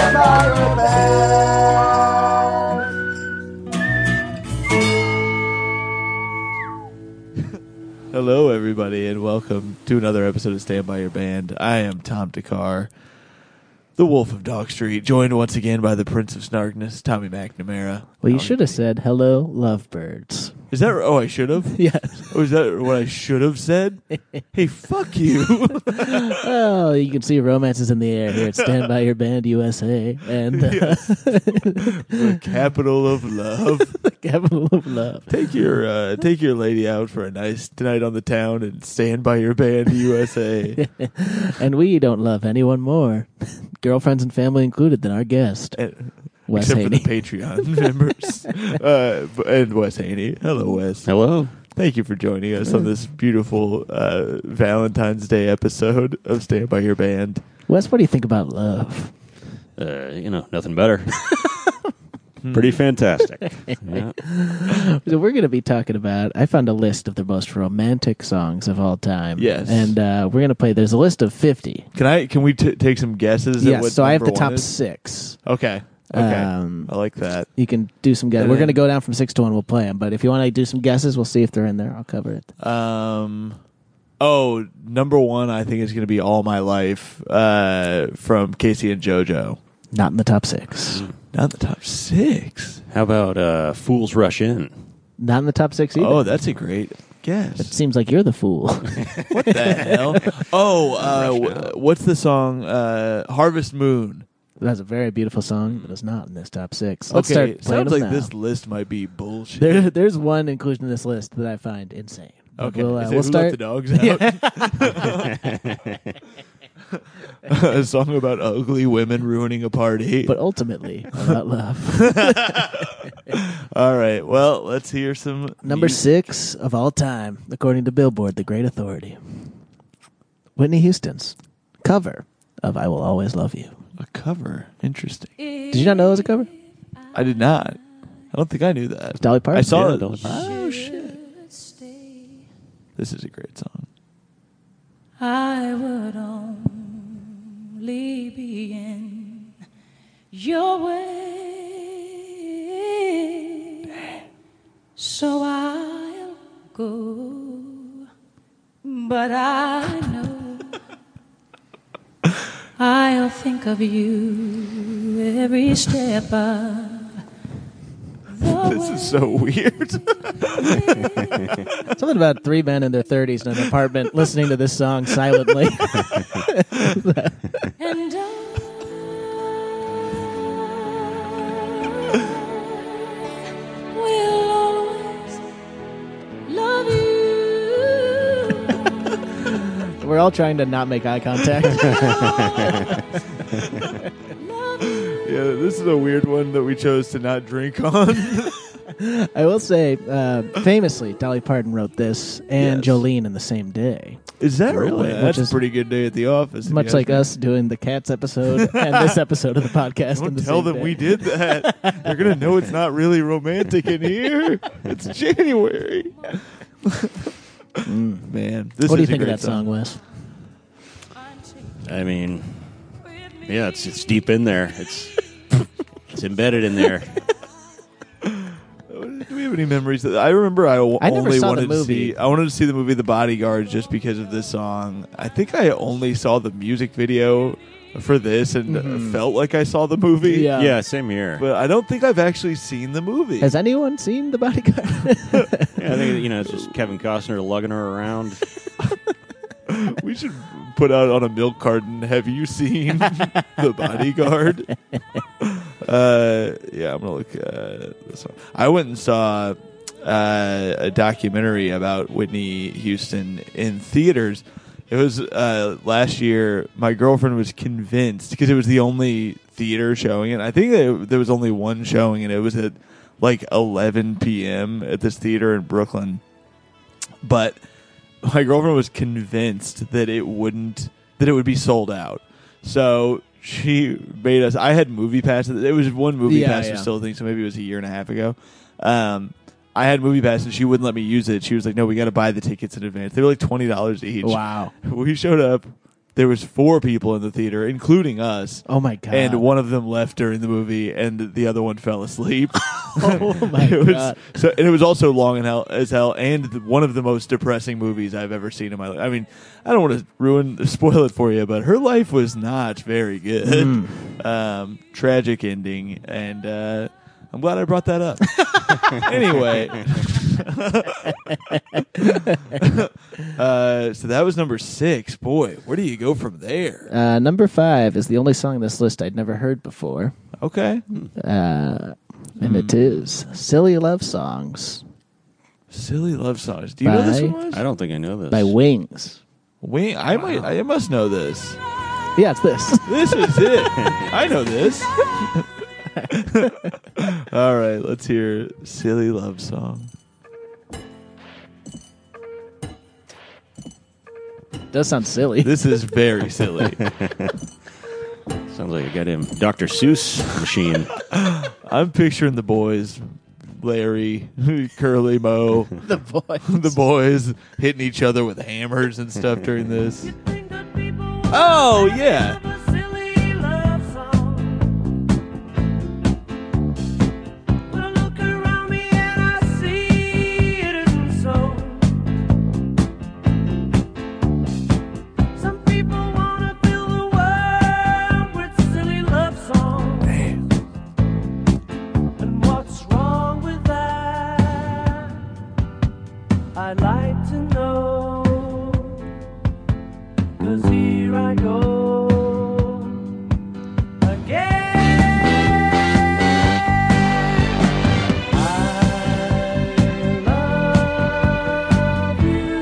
Stand by your band. Hello, everybody, and welcome to another episode of Stand By Your Band. I am Tom Dakar, the Wolf of Dog Street, joined once again by the Prince of Snarkness, Tommy McNamara. Well, you should have said, hello, lovebirds. Is that... Oh, I should have? Yes. Oh, is that what I should have said? Hey, fuck you. Oh, you can see romance is in the air here at Stand By Your Band USA. And The capital of love. the capital of love. Take your lady out for a nice night on the town and Stand By Your Band USA. And we don't love anyone more, girlfriends and family included, than our guest, Wes Except Haney. for the Patreon members. And Wes Haney. Hello, Wes. Hello. Thank you for joining us on this beautiful Valentine's Day episode of Stand By Your Band. Wes, what do you think about love? Nothing better. Pretty fantastic. Yeah. So we're going to be talking about, I found a list of the most romantic songs of all time. Yes. And we're going to play, there's a list of 50. Can we take some guesses? At Yes, what so I have the number top one is? 6. Okay. I like that. You can do some guesses. And We're then- going to go down from 6 to 1. We'll play them. But if you want to do some guesses, we'll see if they're in there. I'll cover it. Number one, I think is going to be All My Life from Casey and JoJo. Not in the top 6. Not the top 6. How about Fools Rush In? Not in the top 6 either. Oh, that's a great It guess. seems like you're the fool. What the hell? Oh, what's the song? Harvest Moon. That's a very beautiful song, but it's not in this top 6. Let's Okay, start playing sounds them like now. this list might be bullshit. There's one inclusion in this list that I find insane. But Okay, we'll, is it we'll Who start. Let the Dogs Out? A song about ugly women ruining a party. But ultimately, about love. All right, well, let's hear some Number music. 6 of all time, according to Billboard, the great authority. Whitney Houston's cover of I Will Always Love You. A cover. Interesting. Did you not know it was a cover? I did not. I don't think I knew that. Dolly Parton. I saw Yeah, it. Dolly Parton. Oh, shit. This is a great song. I would only be in your way, so I'll go, but I know I'll think of you every step of the way. This is so weird. Something about 3 men in their 30s in an apartment listening to this song silently. And I will always love you. We're all trying to not make eye contact. Yeah, this is a weird one that we chose to not drink on. I will say, famously, Dolly Parton wrote this and Yes. Jolene in the same day. Is that Really? That's Which is- a pretty good day at the office. if Much you like ask us doing the Cats episode and this episode of the podcast. me. in the Don't tell same them day. we did that. They're going to know it's not really romantic in here. It's January. Man, this What do you is a think of great that song, Wes? I mean, yeah, it's deep in there. It's embedded in there. Do we have any memories? I remember I never only saw the wanted to movie. see. I wanted to see the movie The Bodyguard just because of this song. I think I only saw the music video for this and felt like I saw the movie. Yeah. Yeah, same here. But I don't think I've actually seen the movie. Has anyone seen The Bodyguard? Yeah, I think it's just Kevin Costner lugging her around. We should put out on a milk carton. Have you seen The Bodyguard? Yeah, I'm gonna look this one. I went and saw a documentary about Whitney Houston in theaters. It was last year. My girlfriend was convinced because it was the only theater showing it. I think there was only one showing, and it was at like 11 p.m. at this theater in Brooklyn. But my girlfriend was convinced that it would be sold out. So she made us. I had movie passes. It was one movie pass for still thing, so maybe it was a year and a half ago. I had movie pass and she wouldn't let me use it. She was like, "No, we got to buy the tickets in advance." They were like $20 each. Wow. We showed up. there was 4 people in the theater, including us. Oh my god! And one of them left during the movie, and the other one fell asleep. Oh my it was, god! and it was also long as hell, and one of the most depressing movies I've ever seen in my life. I mean, I don't want to spoil it for you, but her life was not very good. Tragic ending, and I'm glad I brought that up. Anyway, so that was number 6. Boy, where do you go from there? Number 5 is the only song on this list I'd never heard before. Okay. And it is Silly Love Songs Silly Love Songs. Do you know this one was? I don't think I know this. by Wings. Wait, I must know this. Yeah, it's this. This is it. I know this. All right, let's hear Silly Love Song. Does sound silly. This is very silly. Sounds like a goddamn Dr. Seuss machine. I'm picturing the boys, Larry, Curly, Moe, The boy. the boys hitting each other with hammers and stuff during this. Oh, yeah. I'd like to know, 'cause here I go again. I love you.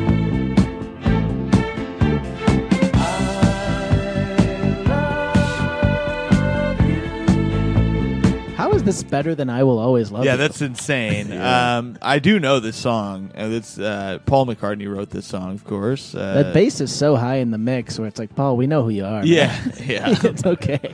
I love you. How is this better than I Will Always Love You? Yeah, that's insane. I do know this song. It's Paul McCartney wrote this song, of course. That bass is so high in the mix where it's like, Paul, we know who you are. Yeah, man. yeah. It's okay.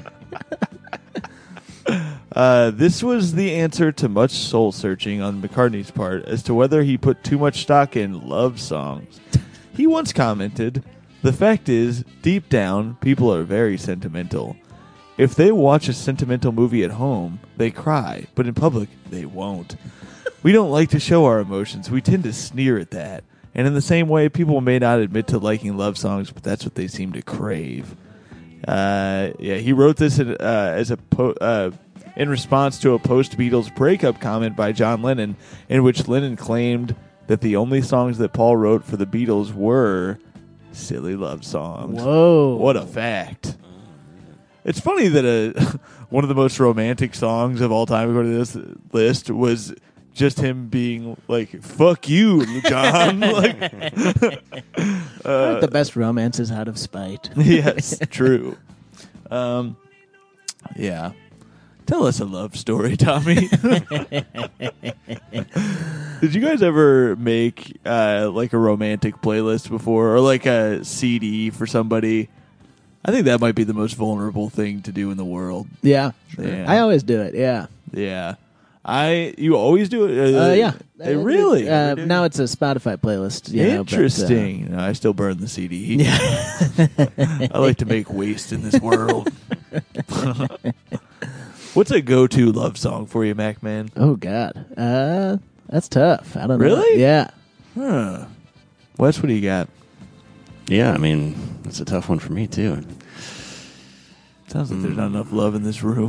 This was the answer to much soul searching on McCartney's part as to whether he put too much stock in love songs. He once commented, "The fact is, deep down, people are very sentimental. If they watch a sentimental movie at home, they cry, but in public, they won't. We don't like to show our emotions. We tend to sneer at that. And in the same way, people may not admit to liking love songs, but that's what they seem to crave." He wrote this in response to a post-Beatles breakup comment by John Lennon, in which Lennon claimed that the only songs that Paul wrote for the Beatles were silly love songs. Whoa. What a fact. It's funny that one of the most romantic songs of all time, according to this list, was just him being like, "Fuck you, John." Like, Aren't the best romances out of spite? yes, true. Yeah. Tell us a love story, Tommy. Did you guys ever make like a romantic playlist before, or like a CD for somebody? I think that might be the most vulnerable thing to do in the world. Yeah. Yeah. I always do it, yeah. Yeah. You always do it? Yeah. Really? Now it's a Spotify playlist. You know, Interesting. No, I still burn the CD. I like to make waste in this world. What's a go-to love song for you, Mac Man? Oh, God. That's tough. I don't know. Really? Yeah. Huh. Wes, what do you got? Yeah, I mean, that's a tough one for me, too. Sounds like there's not enough love in this room.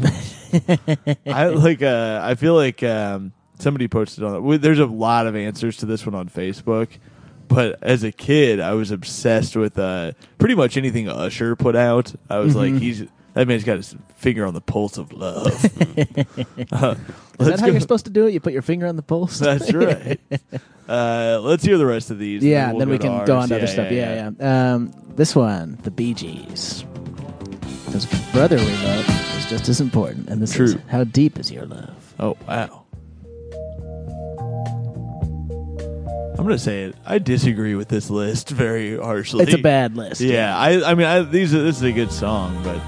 I feel like somebody posted on it. There's a lot of answers to this one on Facebook, but as a kid, I was obsessed with pretty much anything Usher put out. I was like, that man's got his finger on the pulse of love. Is that how you're supposed to do it? You put your finger on the pulse? That's right. Let's hear the rest of these. Yeah, and then we to can go ours. on to other stuff. Yeah. This one, the Bee Gees. Because brotherly love is just as important. And this is True. How Deep Is Your Love? Oh, wow. I'm going to say it. I disagree with this list very harshly. It's a bad list. Yeah, I mean, this is a good song, but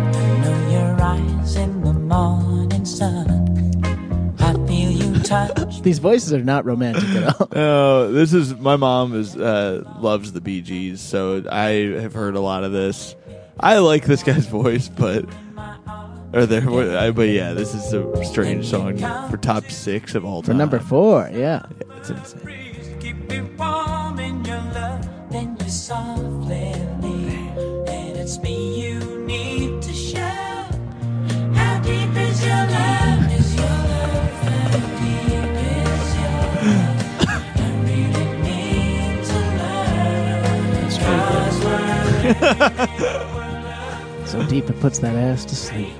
know your eyes in the morning sun. I feel you touch These voices are not romantic at all. No, this is my mom loves the Bee Gees, so I have heard a lot of this. I like this guy's voice, but this is a strange song for top 6 of all For time. number 4, yeah. It's insane. Keep me warm in your love, then you softly leave. And it's me you need to show. How deep is your love? Is your love? How deep is your love? I really need to learn. That's pretty good. So deep it puts that ass to sleep.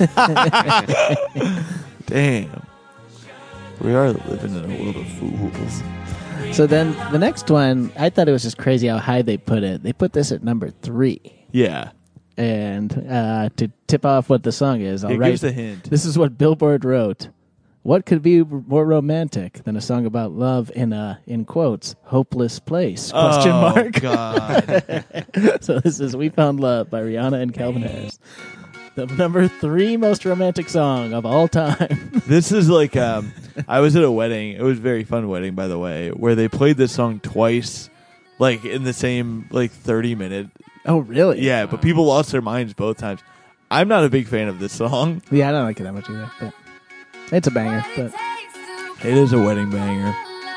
Damn. We are living in a world of fools. So then the next one, I thought it was just crazy how high they put it. They put this at number 3. Yeah. And to tip off what the song is, I'll It write. gives a hint. This is what Billboard wrote. What could be more romantic than a song about love in a, in quotes, hopeless place? Question Oh, mark. God. So this is We Found Love by Rihanna and Calvin Harris. The number 3 most romantic song of all time. This is like, I was at a wedding. It was a very fun wedding, by the way, where they played this song twice, like in the same, 30-minute. Oh, really? Yeah, but people lost their minds both times. I'm not a big fan of this song. Yeah, I don't like it that much either. But it's a banger. But It is a wedding banger.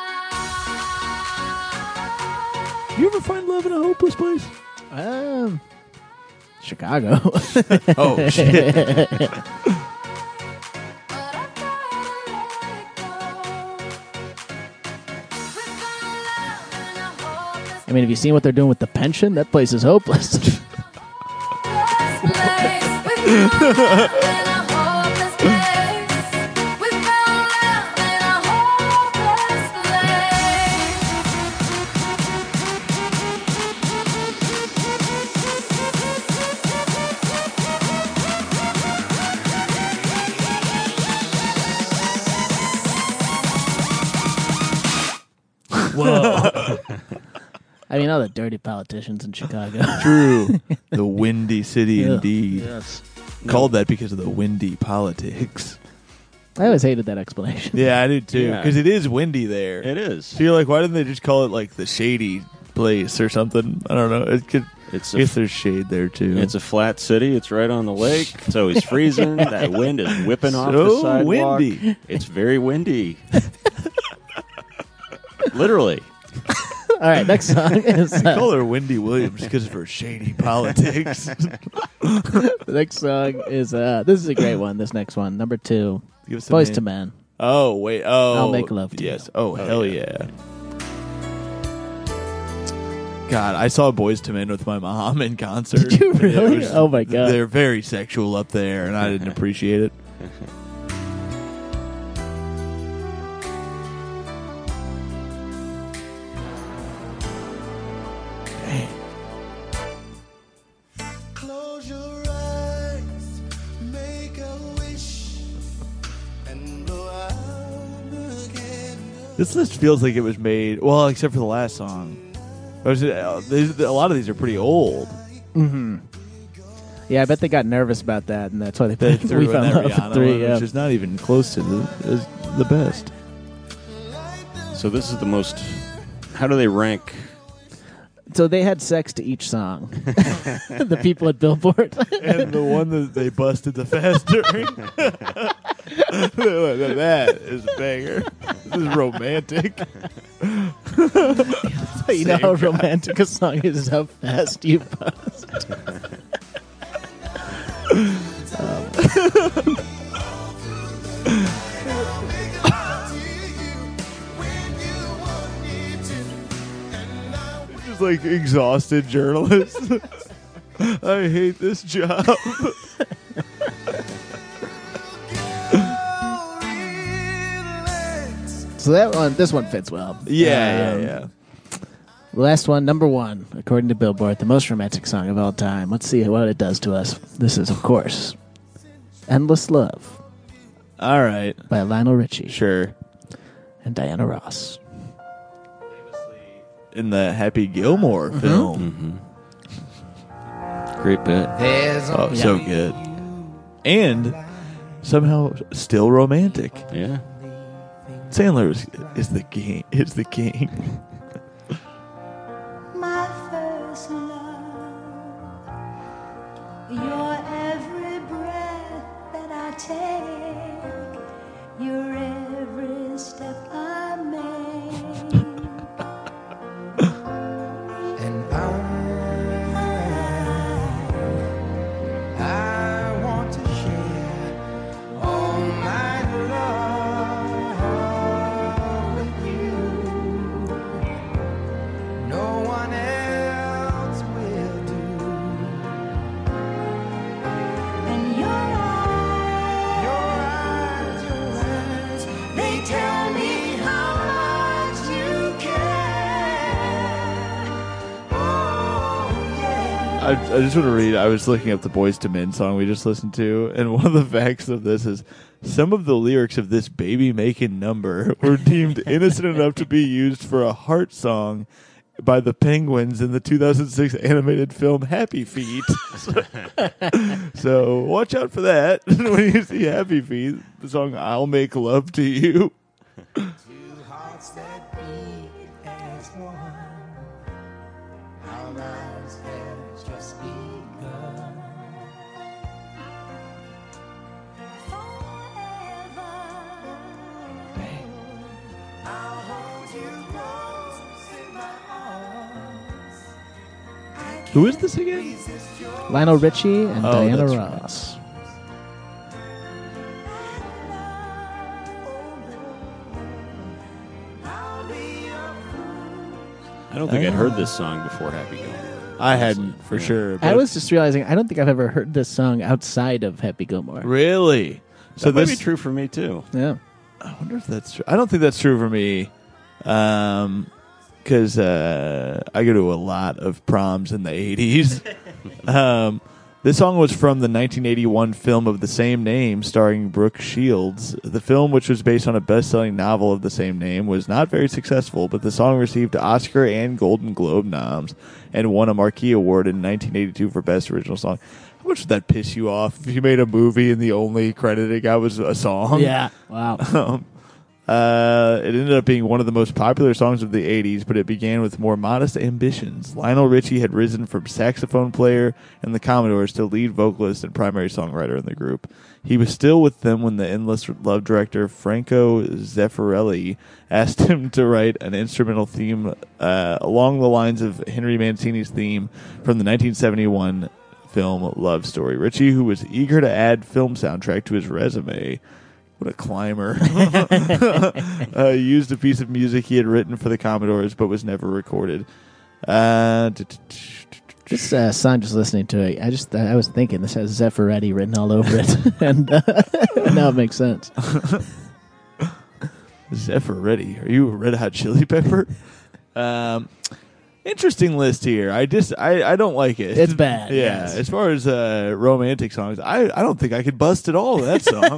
You ever find love in a hopeless place? Chicago. Oh, shit. I mean, have you seen what they're doing with the pension? That place is hopeless. Whoa. I mean, all the dirty politicians in Chicago. True. The windy city Yeah. indeed. Yes. Called that because of the windy politics. I always hated that explanation. Yeah, I do too. Yeah. Because it is windy there. It is. So you're like, why didn't they just call it like the shady place or something? I don't know. It could. It's I guess there's shade there too. It's a flat city. It's right on the lake. It's always freezing. That wind is whipping off the So sidewalk. windy. It's very windy. Literally. All right, next song is They call her Wendy Williams because of her shady politics. the next song is this is a great one. This next one, number 2, Give us a Boys name. to Men. Oh wait. Oh, I'll Make Love to yes. You. Oh, hell yeah. God, I saw Boys to Men with my mom in concert. Did you and it really? was- Oh my God. They're very sexual up there, and I didn't appreciate it. Close your eyes, make a wish, and blow out the candle. This list feels like it was made, well, except for the last song. A lot of these are pretty old. Yeah, I bet they got nervous about that, and that's why they They put threw We in Found that Love Rihanna at 3. one, Yeah. which is not even close to the best. So this is the most. How do they rank? So they had sex to each song. The people at Billboard. And the one that they busted the fast during. That is a banger. This is romantic. You know how romantic a song is how fast you bust. Just like exhausted journalists. I hate this job. So this one fits well. Yeah. The last one, number 1, according to Billboard, the most romantic song of all time. Let's see what it does to us. This is, of course, Endless Love All right. by Lionel Richie Sure. and Diana Ross. In the Happy Gilmore film. Great bit. Oh, so good. And somehow still romantic. Yeah. Sandler is the king. Is the king. My first love, your every breath that I take, your every step I make. And I want to share all my love with you. No one else will do. And your eyes, they tell me how much you care. Oh, yeah. I just want to read. I was looking up the Boyz II Men song we just listened to, and one of the facts of this is some of the lyrics of this baby-making number were deemed innocent enough to be used for a heart song by the Penguins in the 2006 animated film Happy Feet. So watch out for that when you see Happy Feet, the song "I'll Make Love to You." Two hearts that beat as one. Our lives have just begun. I'll hold you close in my arms. Who is this again? Lionel Richie and Oh, Diana that's Ross. I don't think I'd heard this song before Happy Gilmore. I hadn't for sure. I but- was just realizing I don't think I've ever heard this song outside of Happy Gilmore. really. So That might this be true for me too. Yeah. I wonder if that's true. I don't think that's true for me, because I go to a lot of proms in the 80s. This song was from the 1981 film of the same name, starring Brooke Shields. The film, which was based on a best-selling novel of the same name, was not very successful, but the song received Oscar and Golden Globe noms and won a Marquee Award in 1982 for Best Original Song. How much would that piss you off if you made a movie and the only credit it got was a song? Yeah. Wow. It ended up being one of the most popular songs of the 80s, but it began with more modest ambitions. Lionel Richie had risen from saxophone player in the Commodores to lead vocalist and primary songwriter in the group. He was still with them when the Endless Love director Franco Zeffirelli asked him to write an instrumental theme along the lines of Henry Mancini's theme from the 1971 film Love Story. Richie, who was eager to add film soundtrack to his resume, what a climber, used a piece of music he had written for the Commodores but was never recorded. This song, just listening to it, I was thinking this has Zeffirelli written all over it, and now it makes sense. Zeffirelli, are you a Red Hot Chili Pepper? Interesting list here. I don't like it. It's bad, Yeah. yes. As far as romantic songs, I don't think I could bust at all that song.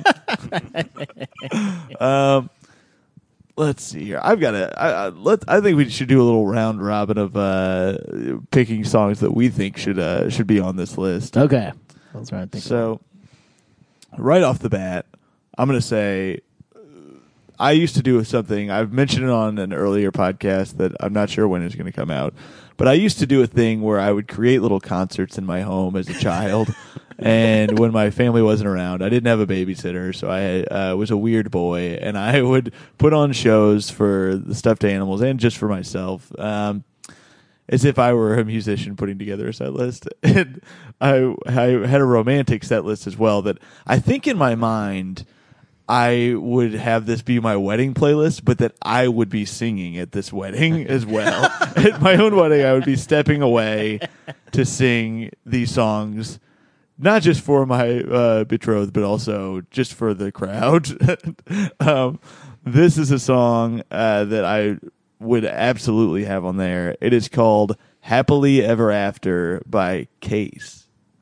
Let's see here. I've got I think we should do a little round robin of picking songs that we think should be on this list. Okay. That's right. I think So, right off the bat, I'm going to say I used to do something. I've mentioned it on an earlier podcast that I'm not sure when it's going to come out. But I used to do a thing where I would create little concerts in my home as a child. And when my family wasn't around, I didn't have a babysitter, so I was a weird boy. And I would put on shows for the stuffed animals and just for myself. As if I were a musician putting together a set list. And I had a romantic set list as well that I think in my mind I would have this be my wedding playlist, but that I would be singing at this wedding as well. At my own wedding, I would be stepping away to sing these songs, not just for my betrothed, but also just for the crowd. This is a song that I would absolutely have on there. It is called Happily Ever After by Case.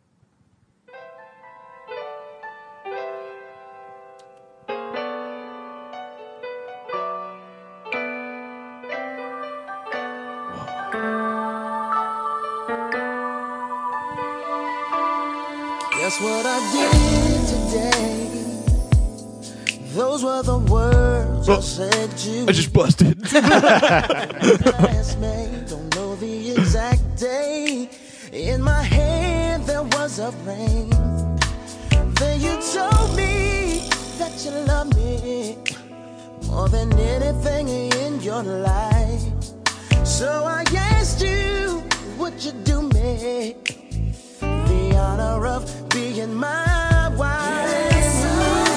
Guess what I did today? Those were the words just said you. I just busted. Classmate, don't know the exact day. In my hand there was a ring. Then you told me that you love me more than anything in your life. So I asked you, would you do me the honor of being my wife? Yes,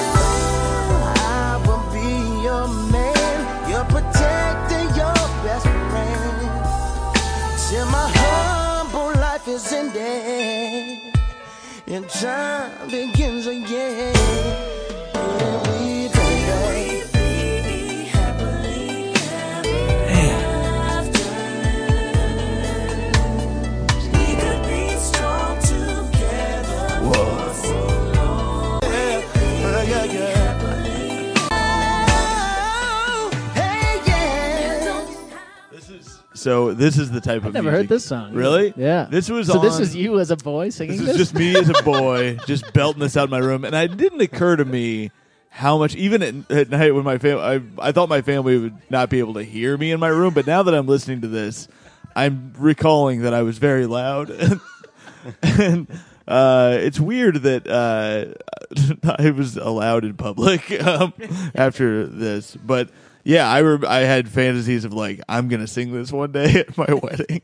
I will be your man, your protector, your best friend, till my humble life is ended and time begins again. Yeah, we So this is the type of Never music. heard this song. Really? Yeah. This was So on, this is you as a boy singing This this? is just me as a boy, just belting this out in my room, and it didn't occur to me how much. Even at night when my family, I thought my family would not be able to hear me in my room, but now that I'm listening to this, I'm recalling that I was very loud, and it's weird that I was allowed in public after this, but. Yeah, I had fantasies of like I'm gonna sing this one day at my wedding.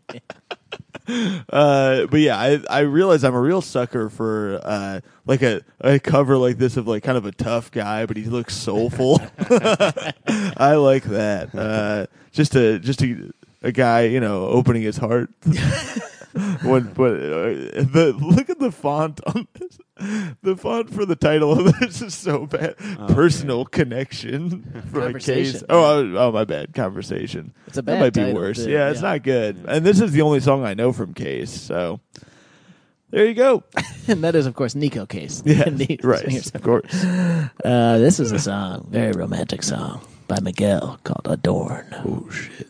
But yeah, I realize I'm a real sucker for like a cover like this of like kind of a tough guy, but he looks soulful. I like that. Just a guy, opening his heart. Look at the font on this. The font for the title of this is so bad. Personal connection for a Conversation. case. Oh, my bad. Conversation. It's a That bad might be title, worse. too. Yeah, it's not good. And this is the only song I know from Case. So there you go. And that is, of course, Nico Case. Yeah, The right. singer. Of course. This is a song, very romantic song by Miguel called Adorn. Oh shit.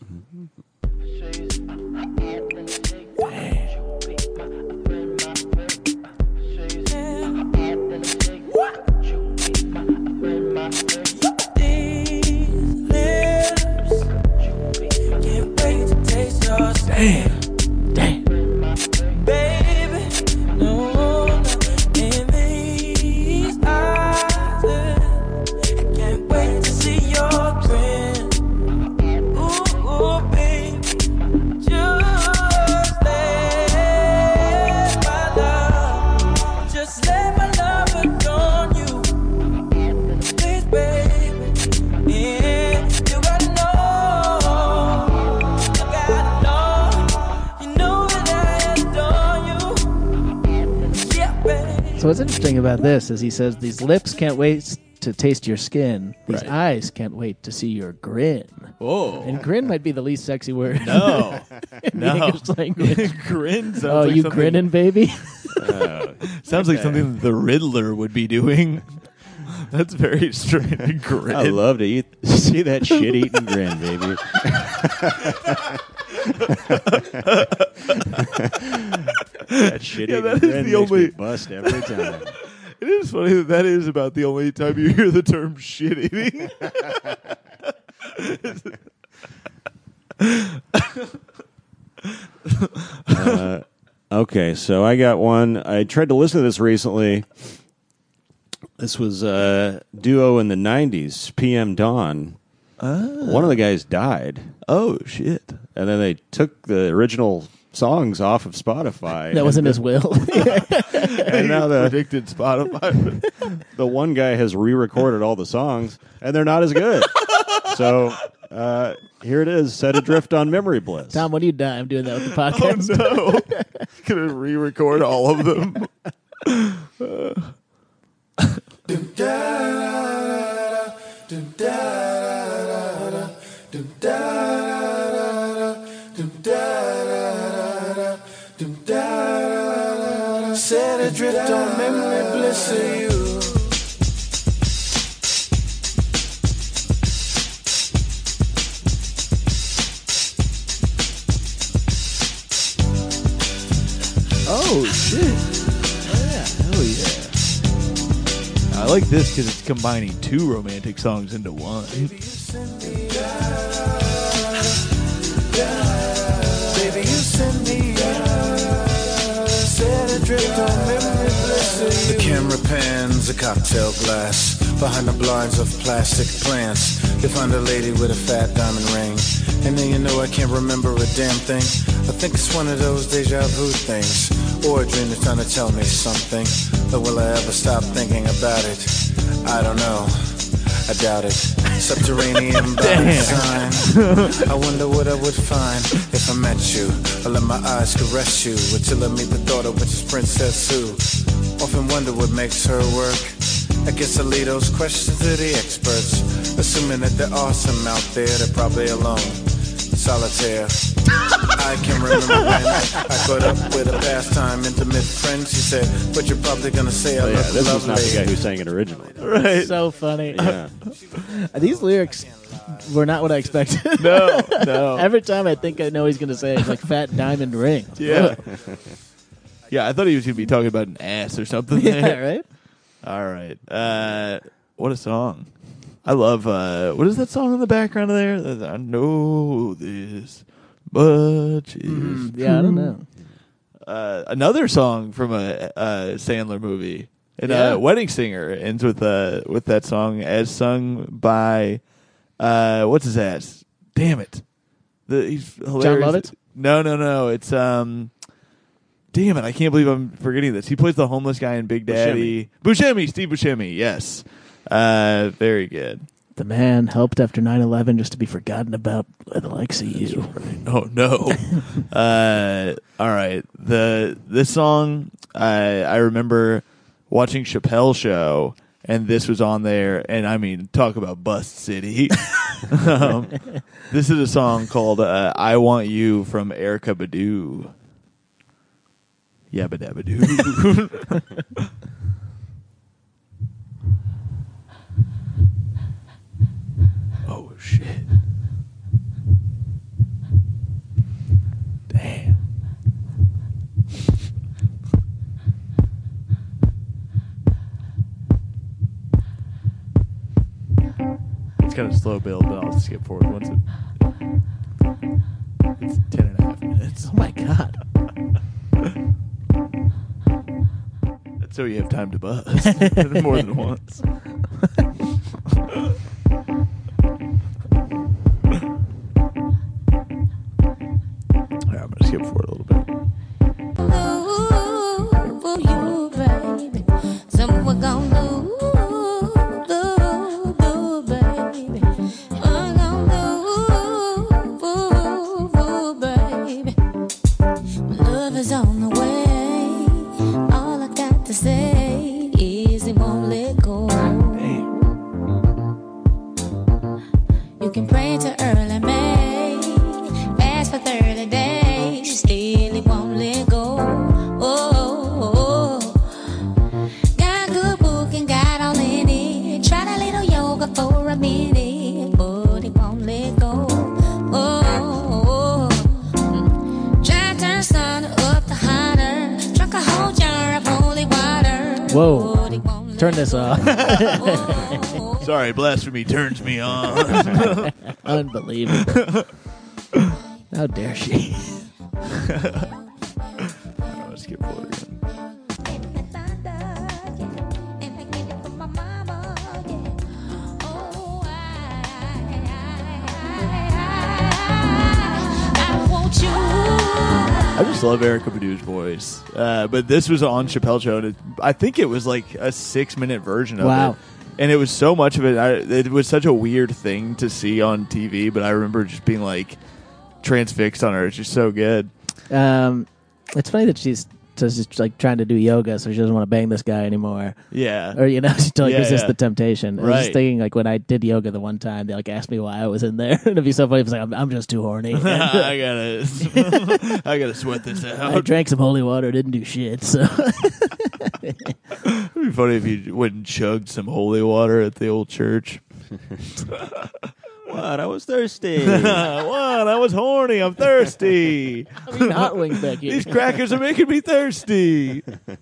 Damn. Damn. Baby, no, in these eyes, I can't wait to see your grin. Ooh, baby, just let my love adorn you, please, baby. Yeah, you gotta know. So what's interesting about this is he says these lips can't wait to taste your skin. These Right. eyes can't wait to see your grin. Oh. And grin might be the least sexy word No. in the English language. Grin sounds Oh, like you something- grinning, baby? Sounds like something the Riddler would be doing. That's very strange. Grin. I love to see that shit eating grin, baby. That shit Yeah, eating that is grin the makes me only- bust every time. It is funny that is about the only time you hear the term shit eating. Okay, so I got one. I tried to listen to this recently. This was a duo in the 90s, PM Dawn. One of the guys died, Oh, shit. and then they took the original songs off of Spotify. That wasn't his will. And now Predicted Spotify. the one guy has re-recorded all the songs, and they're not as good. So here it is, Set Adrift on Memory Bliss. Tom, when you die, I'm doing that with the Oh, podcast. no. Gonna re-record all of them. Set adrift on memory bliss of you. Oh, shit. I like this because it's combining two romantic songs into one. Baby, you send me set adrift on memory bliss. The camera pans a cocktail glass. Behind the blinds of plastic plants, you find a lady with a fat diamond ring. And then you know I can't remember a damn thing. I think it's one of those deja vu things, or a dream that's trying to tell me something. But will I ever stop thinking about it? I don't know. I doubt it. Subterranean by design. I wonder what I would find if I met you. I let my eyes caress you until I meet the daughter, which is Princess Sue. Often wonder what makes her work. I guess I leave those questions to the experts, assuming that they're awesome out there. They're probably alone, solitaire. I can remember when I caught up with a pastime intimate friend. She said, "But you're probably gonna say I look this lovely." was not the guy who sang it originally. Right. So funny. Yeah. These lyrics were not what I expected. No. Every time I think I know he's going to say it, it's like fat diamond ring. Yeah. Yeah, I thought he was going to be talking about an ass or something. Yeah, there. right? All right. What a song. I love, what is that song in the background of there? I know this much is Yeah, I don't know. another song from a Sandler movie. And Yeah. Wedding Singer ends with that song as sung by, what's his ass? Damn it. He's hilarious. John Lovitz? No. It's, damn it, I can't believe I'm forgetting this. He plays the homeless guy in Big Daddy. Buscemi, Steve Buscemi, yes. Very good. The man helped after 9/11 just to be forgotten about by the likes of you. Oh, no. All right. This song, I remember watching Chappelle's show, and this was on there, and I mean, talk about Bust City. This is a song called I Want You from Erykah Badu. Yabba dabba doo. Oh, shit. Damn. It's kind of slow build, but I'll skip forward once it's 10.5 minutes. Oh, my God. That's so you have time to buzz more than once. All right, I'm gonna skip forward a little bit. For you, baby. Someone gonna do, baby. I'm gonna do, baby. Love is on the way. All I got to say is it won't let go. You can pray to early May, fast for 30 days, still it won't let go. Got a good book and got all in it. Tried a little yoga for a minute, but it won't let go. Try to turn sun up the hotter. Drunk a whole jar of holy water. Whoa. but it won't let Turn this off. Sorry, blasphemy turns me on. Unbelievable. How dare she? I'm gonna skip forward again. I just love Erykah Badu's voice. But this was on Chappelle's show, and I think it was like a 6-minute version of Wow. it. And it was so much of it. It was such a weird thing to see on TV, but I remember just being like transfixed on her. It's just so good. It's funny that she's just like trying to do yoga, so she doesn't want to bang this guy anymore. Yeah. Or, she totally Yeah, resists yeah. the temptation. I was Right. just thinking, like, when I did yoga the one time, they, like, asked me why I was in there. And it'd be so funny if it's like, I'm just too horny. I gotta sweat this I out. drank some holy water, didn't do shit, so... It'd be funny if you went and chugged some holy water at the old church. What? I was thirsty. What? I was horny. I'm thirsty. I'm eating hot wings back here. These crackers are making me thirsty.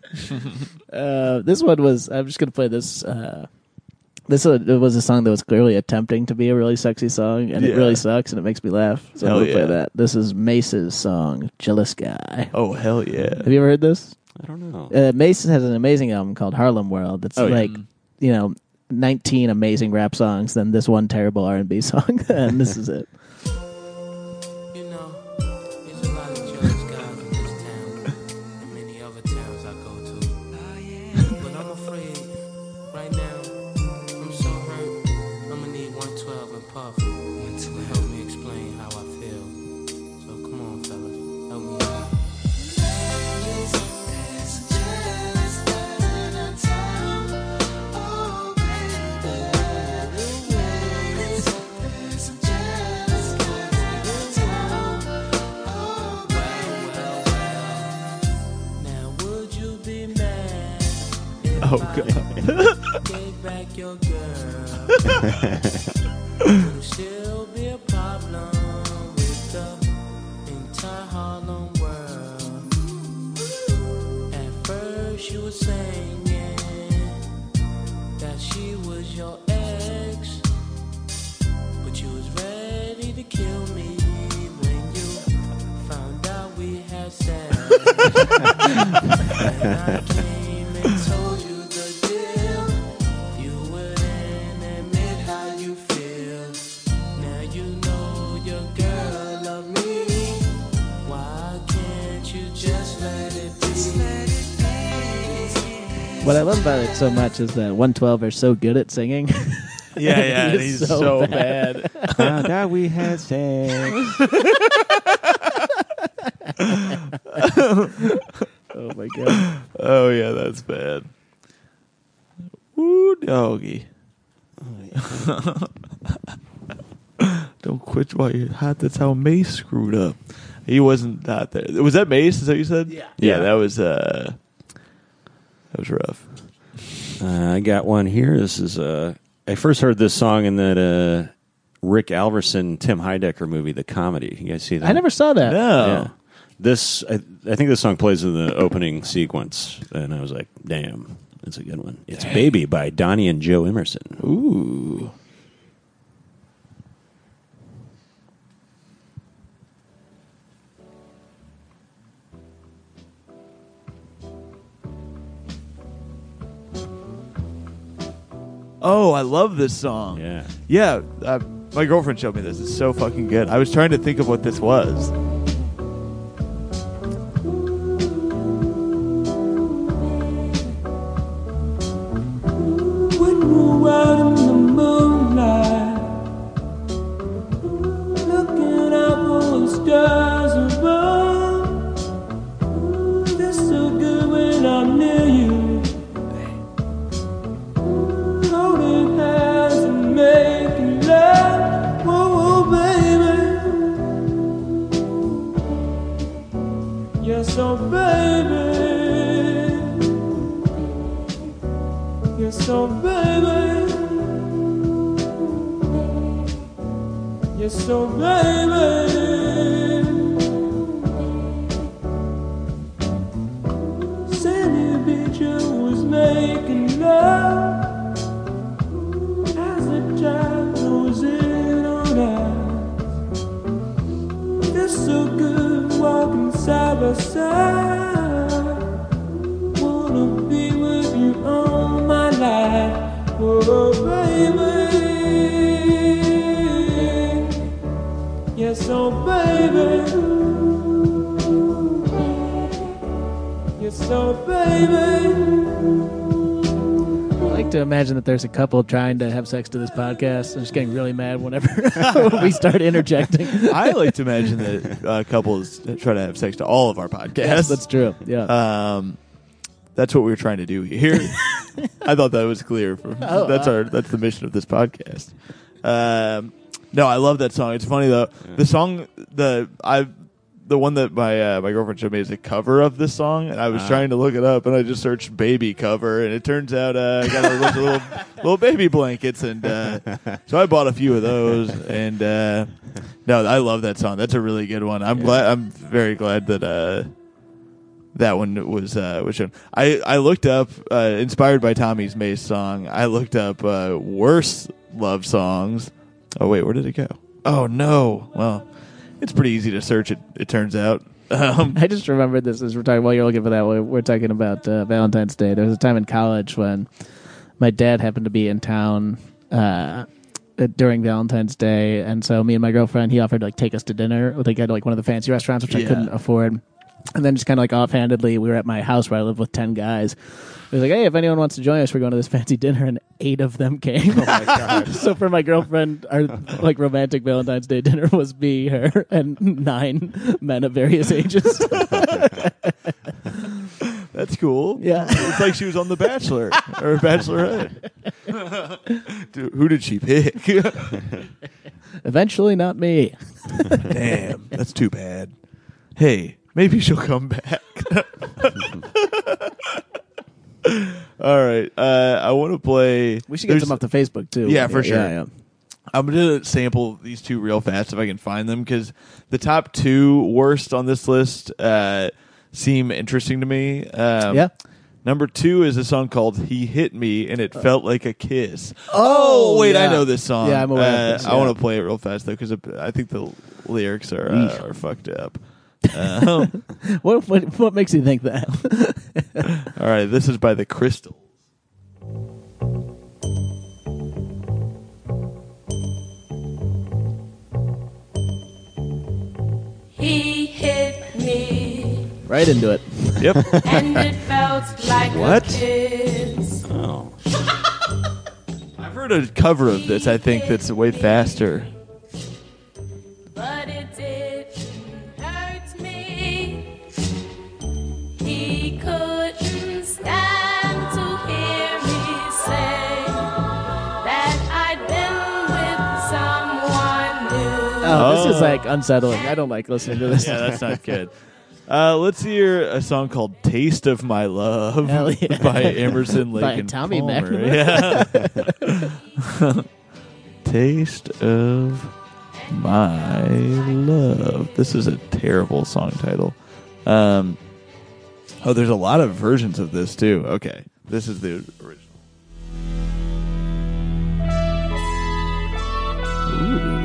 This one was. I'm just gonna play this. This was a song that was clearly attempting to be a really sexy song, and it Yeah. really sucks, and it makes me laugh. So Hell I'm gonna play yeah. that. This is Mace's song, "Jealous Guy." Oh, hell yeah. Have you ever heard this? I don't know. Mace has an amazing album called Harlem World. It's Oh, yeah. like 19 amazing rap songs, then this one terrible R&B song, and this is it. You know, there's a lot of jealous guys in this town and many other towns I go to. But I'm afraid right now, I'm so hurt, I'm gonna need 112 and Puff to help me explain how I feel. So come on, fellas, help me out. Now would you be mad Oh, God. gave back your girl? Would it still be a problem with the entire Harlem world? At first you were saying that she was your ex, but you was ready to kill me when you found out we had sex. And I came and told you the deal. You wouldn't admit how you feel. Now you know your girl love me. Why can't you just let it be? What I love about it so much is that 112 are so good at singing. Yeah, He's he's so so bad. Found out we had sex. Oh my god! Oh, yeah, that's bad. Woo, doggy. Don't quit while you're hot. That's how Mace screwed up. He wasn't not there. Was that Mace? Is that what you said? Yeah. Yeah, that was rough. I got one here. This is I first heard this song in that Rick Alverson, Tim Heidecker movie, The Comedy. You guys see that? I never saw that. No. Yeah. This I think this song plays in the opening sequence, and I was like, "Damn, that's a good one." It's "Baby" by Donnie and Joe Emerson. Ooh. Oh, I love this song. Yeah. Yeah, my girlfriend showed me this. It's so fucking good. I was trying to think of what this was. When we're out in the moonlight, looking up for the stars above. Feels so good when I'm near you, holding hands and making love. Oh, baby, yes, oh, baby. Yes, oh baby. Yes, oh baby. Sandy Beach was making love as the tide goes in on us. Feels so good walking side by side. Wanna be with you all my life, oh baby. Yes, oh baby. Yes, oh baby. I like to imagine that there's a couple trying to have sex to this podcast and just getting really mad whenever we start interjecting. I like to imagine that couples try to have sex to all of our podcasts. Yes, that's true. Yeah. That's what we were trying to do here. I thought that was clear. That's the mission of this podcast. No, I love that song. It's funny though. The song, the the one that my girlfriend showed me is a cover of this song, and I was trying to look it up, and I just searched baby cover, and it turns out I got a bunch of little baby blankets, and so I bought a few of those, and no, I love that song. That's a really good one. I'm very glad that that one was shown. I looked up, inspired by Tommy's Mace song, I looked up worse love songs. Oh, wait, where did it go? Oh, no. Well, it's pretty easy to search, it turns out. I just remembered this as we're talking, while you're looking for that, we're talking about Valentine's Day. There was a time in college when my dad happened to be in town during Valentine's Day, and so me and my girlfriend, he offered to take us to dinner. They got one of the fancy restaurants, which I couldn't afford. And then just kind of offhandedly, we were at my house where I lived with 10 guys. It was like, hey, if anyone wants to join us, we're going to this fancy dinner, and 8 of them came. Oh my God. So for my girlfriend, our romantic Valentine's Day dinner was me, her, and 9 men of various ages. That's cool. Yeah. It's like she was on The Bachelor or Bachelorette. Dude, who did she pick? Eventually, not me. Damn, that's too bad. Hey, maybe she'll come back. All right. I want to play. We should get some off to Facebook, too. Yeah, for sure. Yeah. I'm going to sample these two real fast if I can find them, because the top 2 worst on this list seem interesting to me. Yeah. Number 2 is a song called He Hit Me, and It Felt Like a Kiss. Oh, wait, yeah. I know this song. Yeah, I'm aware of this, I want to play it real fast, though, because I think the lyrics are fucked up. What makes you think that? All right, this is by The Crystals. He hit me, Right into it. Yep. and it felt like What? a kiss. Oh. I've heard a cover of this, I think, that's way faster. But it didn't hurt me. He couldn't stand to hear me say that I'd been with someone new. Oh, this is unsettling. I don't like listening to this. Yeah, that's not good. Let's hear a song called "Taste of My Love" Hell yeah. by Emerson, Lake By and Tommy Palmer. McNamara. Yeah. Taste of My Love. This is a terrible song title. Oh, there's a lot of versions of this too. Okay, this is the original. Ooh.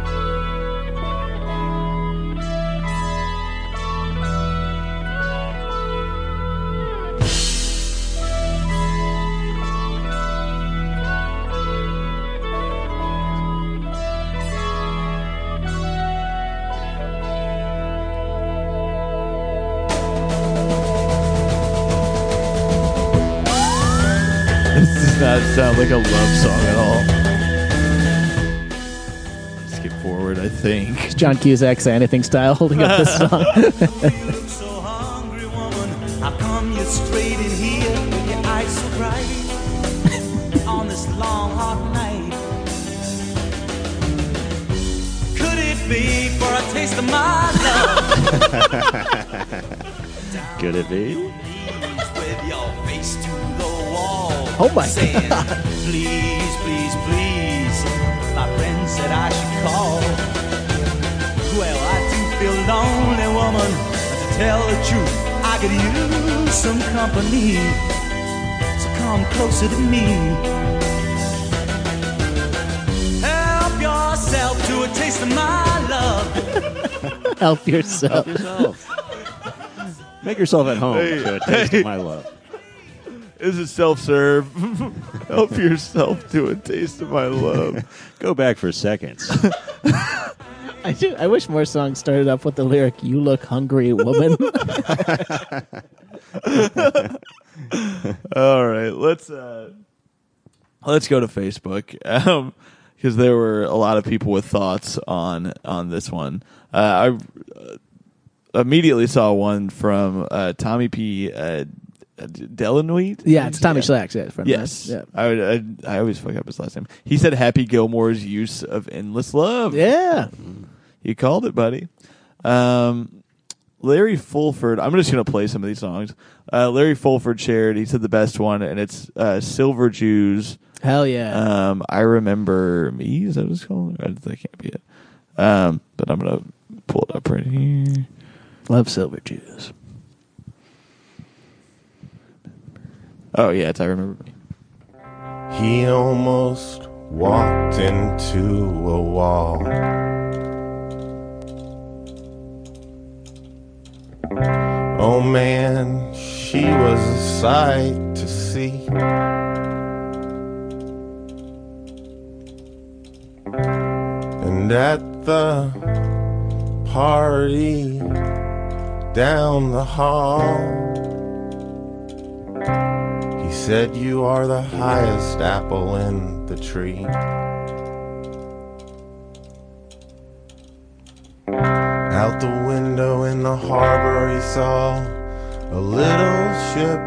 This does not sound like a love song at all. Skip forward, I think. It's John Cusack, Say Anything style, holding up this song. You look so hungry, woman. How come you're straight in here with your eyes so bright on this long, hot night? Could it be for a taste of my love? Could it be? With your face to the wall. Oh my saying, God. Please, please, please. My friend said I should call. Well, I do feel lonely, woman. But to tell the truth, I could use some company. So come closer to me. Help yourself to a taste of my love. Help yourself. Make yourself at home Hey, to a taste hey. of my love. This is self-serve. Help yourself to a taste of my love. Go back for seconds. I wish more songs started up with the lyric, "You look hungry, woman." All right, let's go to Facebook because there were a lot of people with thoughts on this one. I immediately saw one from Tommy P. Delanoid? Yeah, it's Tommy Schlack's friend. Yes. Yeah. I always fuck up his last name. He said Happy Gilmore's use of endless love. Yeah. You called it, buddy. Larry Fulford. I'm just going to play some of these songs. Larry Fulford shared. He said the best one, and it's Silver Jews. Hell yeah. I Remember Me. Is that what it's called? That can't be it. But I'm going to pull it up right here. Love Silver Jews. Oh, yeah, it's I Remember Me. He almost walked into a wall. Oh man, she was a sight to see. And at the party down the hall, he said, "You are the highest apple in the tree." Out the window in the harbor he saw a little ship.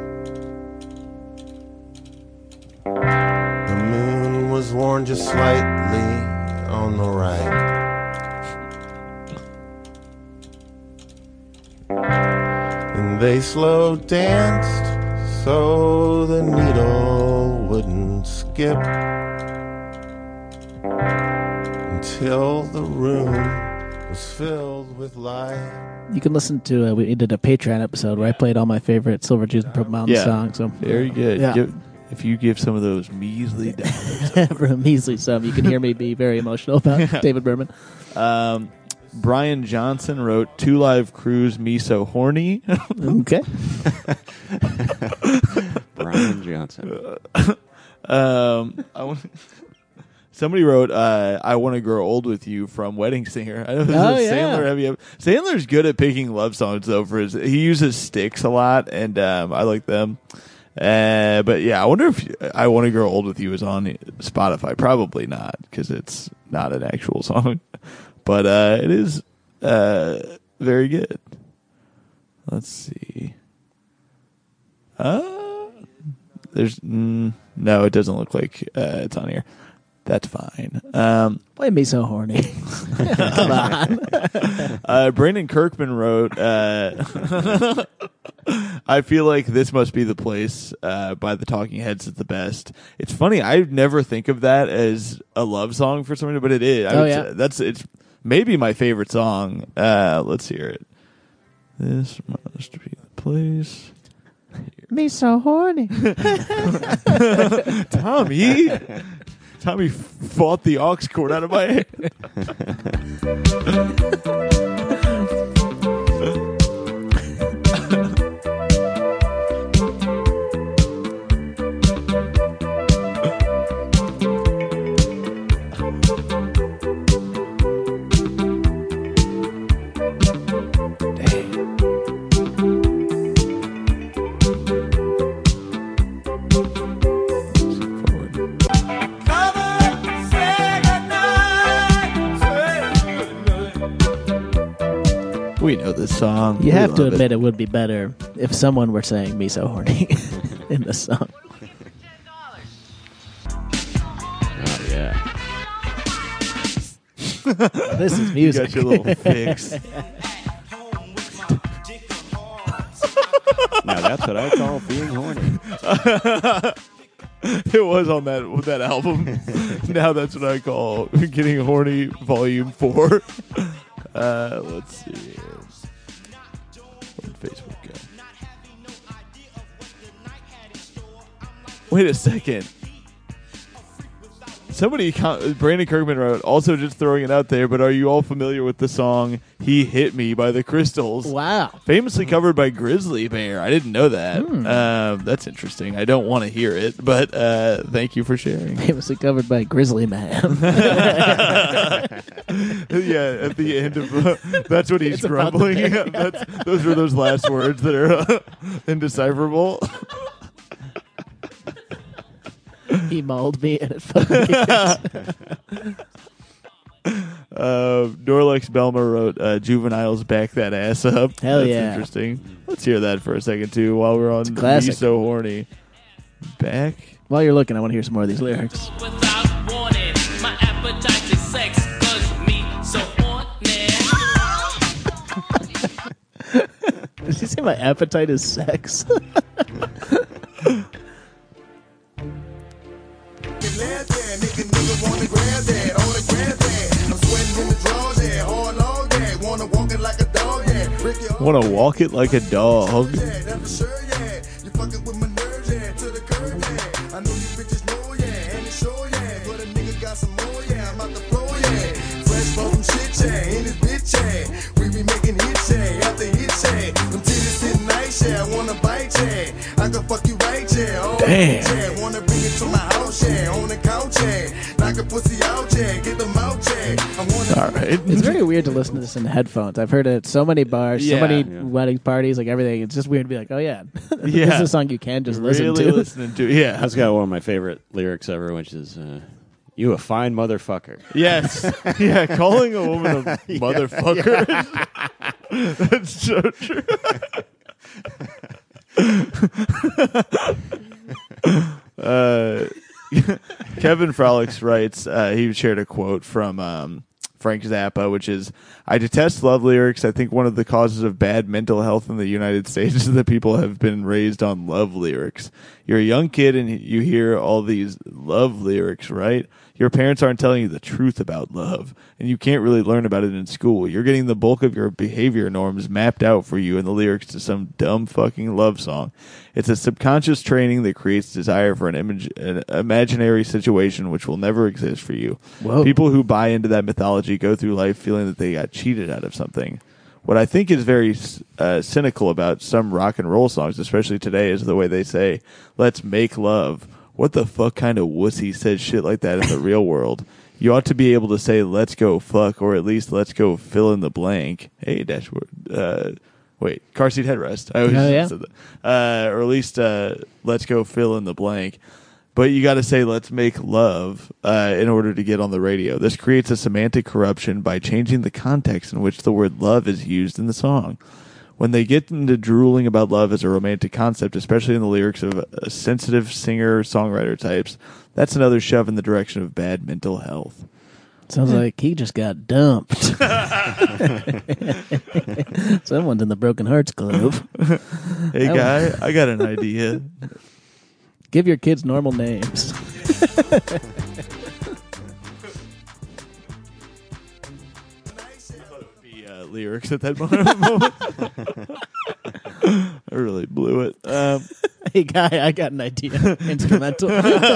The moon was worn just slightly on the right. And they slow danced so the needle wouldn't skip until the room was filled with light. You can listen to, we did a Patreon episode where I played all my favorite Silver Jews and Purple Mountain songs. So Very good. Yeah. If you give some of those measly dollars. for a measly sum, you can hear me be very emotional about David Berman. Brian Johnson wrote 2 Live Crews, Me So Horny. Okay. Brian Johnson. Somebody wrote, I Want to Grow Old With You from Wedding Singer. I know this Oh, is yeah. Sandler. Sandler's good at picking love songs, though. He uses sticks a lot, and I like them. But yeah, I wonder if I Want to Grow Old With You is on Spotify. Probably not, because it's not an actual song. But it is very good. Let's see. There's no, it doesn't look like it's on here. That's fine. Why me so horny? Come on. Brandon Kirkman wrote, I feel like This Must Be the Place by the Talking Heads is the best. It's funny, I never think of that as a love song for somebody, but it is. It's maybe my favorite song. Let's hear it. This must be the place. Me so horny. Tommy fought the aux cord out of my head. We know this song. You have to admit it would be better if someone were saying me so horny in the song. Oh, yeah. This is You music. got your little fix. Now that's what I call being horny. It was on that album. Now that's what I call Getting Horny Volume 4. Let's see. Where'd Facebook go? Wait a second. Brandon Kirkman wrote, also just throwing it out there, but are you all familiar with the song He Hit Me by the Crystals? Wow. Famously covered by Grizzly Bear. I didn't know that. That's interesting. I don't want to hear it, but thank you for sharing. Famously covered by Grizzly Man. Yeah, at the end of that's what he's grumbling. Those are those last words that are indecipherable. He mauled me and it fucking Norlex Belmer wrote, Juveniles Back That Ass Up. Hell That's yeah. interesting. Let's hear that for a second, too, while we're on classic. Me So Horny. Back. While you're looking, I want to hear some more of these lyrics. Without warning, my appetite is sex, 'cause me so horny. Did you say my appetite is sex? Want to walk it like a dog. Damn. Wanna bring it to my house, yeah, on the couch, yeah. Knock a pussy out, yeah, get them out, yeah. I wanna All right. It's very weird to listen to this in headphones. I've heard it at so many bars, so Yeah. many Yeah. wedding parties, like everything. It's just weird to be like, oh yeah, this Yeah. is a song you can just listen Really to. listening to. Yeah. That's got one of my favorite lyrics ever, which is, "You a fine motherfucker." Yes. Yeah. Calling a woman a motherfucker. That's so true. Kevin Frolics writes, he shared a quote from Frank Zappa, which is, "I detest love lyrics. I think one of the causes of bad mental health in the United States is that people have been raised on love lyrics. You're a young kid and you hear all these love lyrics, right? Your parents aren't telling you the truth about love, and you can't really learn about it in school. You're getting the bulk of your behavior norms mapped out for you in the lyrics to some dumb fucking love song. It's a subconscious training that creates desire for an imaginary situation which will never exist for you. Whoa. People who buy into that mythology go through life feeling that they got cheated out of something. What I think is very cynical about some rock and roll songs, especially today, is the way they say, 'Let's make love.' What the fuck kind of wussy says shit like that in the real world? You ought to be able to say, 'Let's go fuck,' or at least 'Let's go fill in the blank.'" Hey, dashboard. Wait, car seat headrest. I always said that. Or at least, "Let's go fill in the blank." But you got to say, "Let's make love," in order to get on the radio. This creates a semantic corruption by changing the context in which the word love is used in the song. When they get into drooling about love as a romantic concept, especially in the lyrics of sensitive singer-songwriter types, that's another shove in the direction of bad mental health. Sounds like he just got dumped. Someone's in the Broken Hearts Club. Hey, guy, I got an idea. Give your kids normal names. Lyrics at that moment. I really blew it. Hey, guy, I got an idea. Instrumental.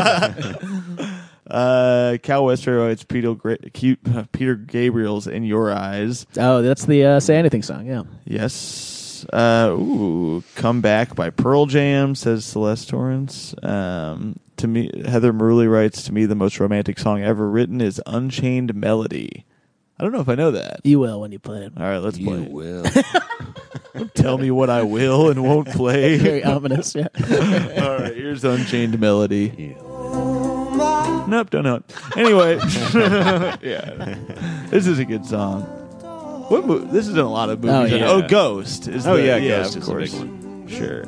Cal Wester writes Peter Gabriel's "In Your Eyes." Oh, that's the Say Anything song, yeah. Yes. "Come Back" by Pearl Jam, says Celeste Torrance. To me, Heather Murley writes, "To me, the most romantic song ever written is Unchained Melody." I don't know if I know that. You will when you play it. All right, let's play. You will. Don't tell me what I will and won't play. Very ominous, yeah. All right, here's Unchained Melody. Nope, don't know it. Anyway, yeah, this is a good song. This is in a lot of movies. Oh, yeah. Oh, Ghost is. Oh, the, yeah, of Ghost is a course. big one. Sure.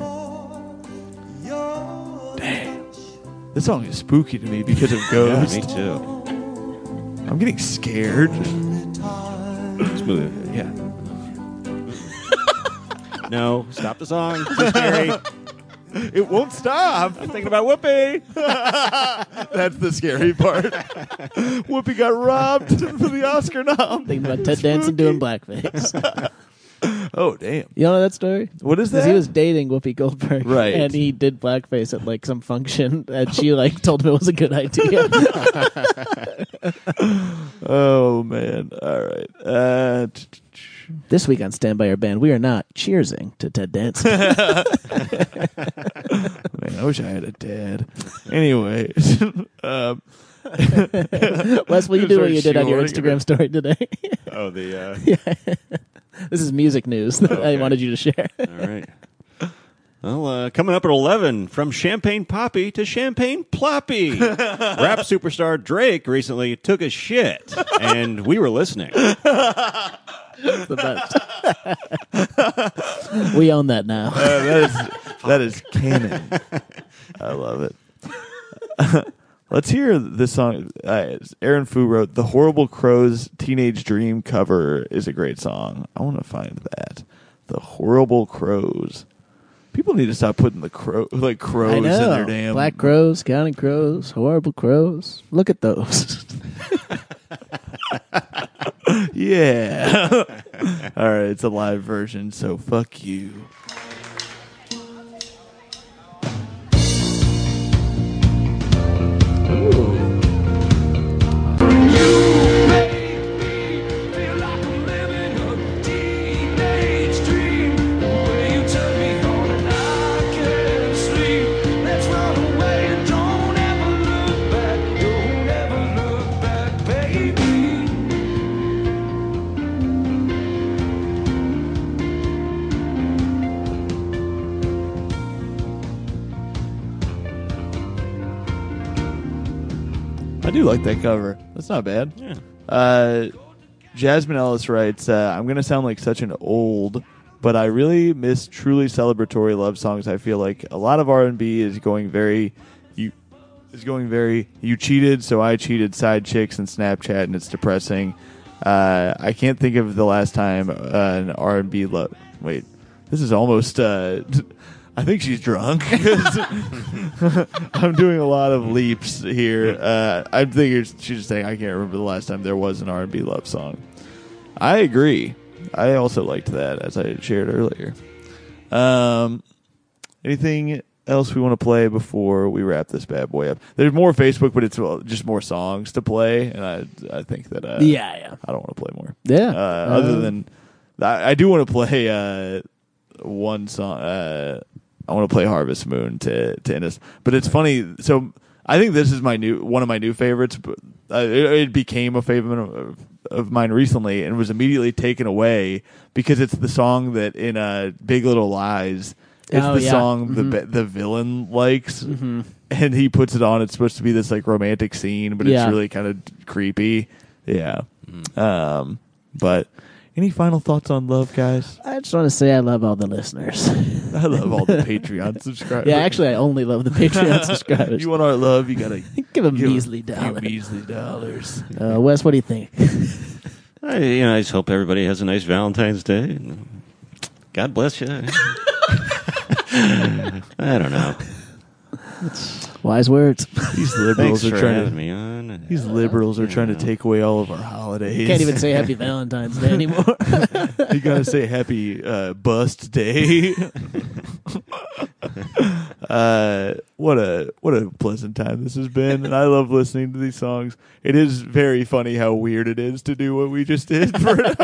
Damn, this song is spooky to me because of Yeah, Ghost. me too. I'm getting scared. Smooth. Yeah. No, stop the song. It's too scary. It won't stop. I'm thinking about Whoopi. That's the scary part. Whoopi got robbed for the Oscar nom. Thinking about Ted Danson doing blackface. Oh, damn. You know that story? What is 'Cause that? he was dating Whoopi Goldberg. Right. And he did blackface at like some function and she like told him it was a good idea. Oh, man. All right. This week on Stand By Your Band, we are not cheersing to Ted Danson. Man, I wish I had a dad. Anyway. Wes, will you do what you did on your Shoehorning Instagram story today? Oh, the. This is music news that I wanted you to share. All right. Well, coming up at 11, from Champagne Poppy to Champagne Ploppy. Rap superstar Drake recently took a shit, and we were listening. The best. We own that now. That is canon. I love it. Let's hear this song. Aaron Fu wrote, "The Horrible Crows Teenage Dream cover is a great song." I want to find that. The Horrible Crows. People need to stop putting the crows I in know. their damn Black crows, county crows, horrible crows. Look at those. Yeah. All right, it's a live version, so fuck you. I do like that cover. That's not bad. Yeah. Jasmine Ellis writes, I'm going to sound like such an old, but I really miss truly celebratory love songs. I feel like a lot of R&B is going very, you cheated, so I cheated side chicks and Snapchat, and it's depressing. I can't think of the last time an R&B love. Wait, this is almost. I think she's drunk. I'm doing a lot of leaps here. I'm thinking she's just saying I can't remember the last time there was an R&B love song. I agree. I also liked that, as I shared earlier. Anything else we want to play before we wrap this bad boy up? There's more Facebook, but it's just more songs to play, and I think that Yeah. I don't want to play more. Yeah. Other than I do want to play one song. I want to play Harvest Moon to end us. But it's funny. So I think this is one of my new favorites. But it became a favorite of mine recently, and was immediately taken away because it's the song that in Big Little Lies. It's song the villain likes, and he puts it on. It's supposed to be this like romantic scene, but it's really kind of creepy. Yeah. But any final thoughts on love, guys? I just want to say I love all the listeners. I love all the Patreon subscribers. Yeah, actually, I only love the Patreon subscribers. You want our love, you gotta give them measly few dollars. measly dollars. Wes, what do you think? I just hope everybody has a nice Valentine's Day. God bless you. I don't know. Wise words. These liberals Thanks are for trying having to. me on. These liberals are trying to take away all of our holidays. Can't even say Happy Valentine's Day anymore. You gotta say Happy Bust Day. What a pleasant time this has been, and I love listening to these songs. It is very funny how weird it is to do what we just did for an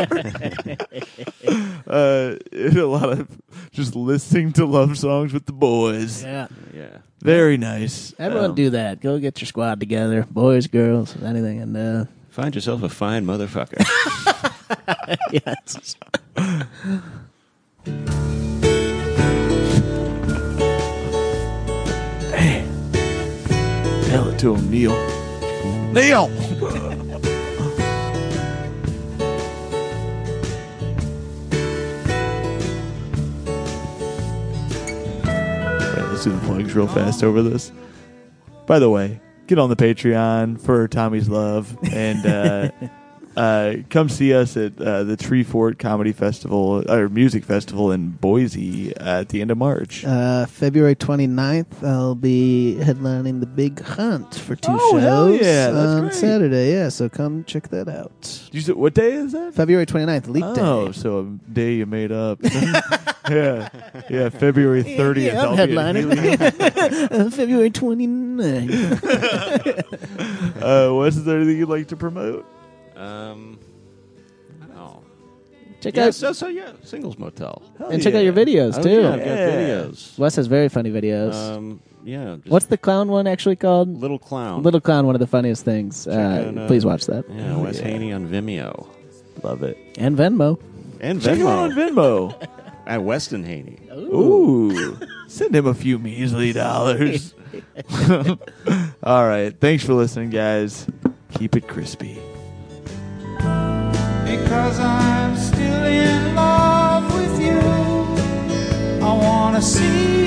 hour. It's a lot of just listening to love songs with the boys. Yeah. Very nice. Everyone do that. Go get your squad together. Boys, girls, anything. And Find yourself a fine motherfucker. yes. Hey, tell it to him, Neil. Neil! Right, let's do the plugs real fast over this. By the way, get on the Patreon for Tommy's Love and come see us at the Tree Fort Comedy Festival or Music Festival in Boise at the end of March. February 29th, I'll be headlining the Big Hunt for 2 Oh, shows hell yeah, that's on great. Saturday. Yeah, so come check that out. You said, what day is that? February 29th, Leap Oh, Day. so a day you made up. yeah, February 30th. Yeah, I'm I'll be at headlining. February 29th. Wes, is there anything you'd like to promote? Check Yeah, out Singles Motel. and check out your videos too. Yeah, I've got videos. Wes has very funny videos. Just What's the clown one actually called? Little Clown? Little Clown, one of the funniest things. out, Please watch that. Yeah, Wes Haney on Vimeo. Love it. And Venmo. And Check him out on Venmo. Venmo. At Weston Haney. Ooh. Send him a few measly dollars. All right. Thanks for listening, guys. Keep it crispy. Because I'm still in love with you. I wanna see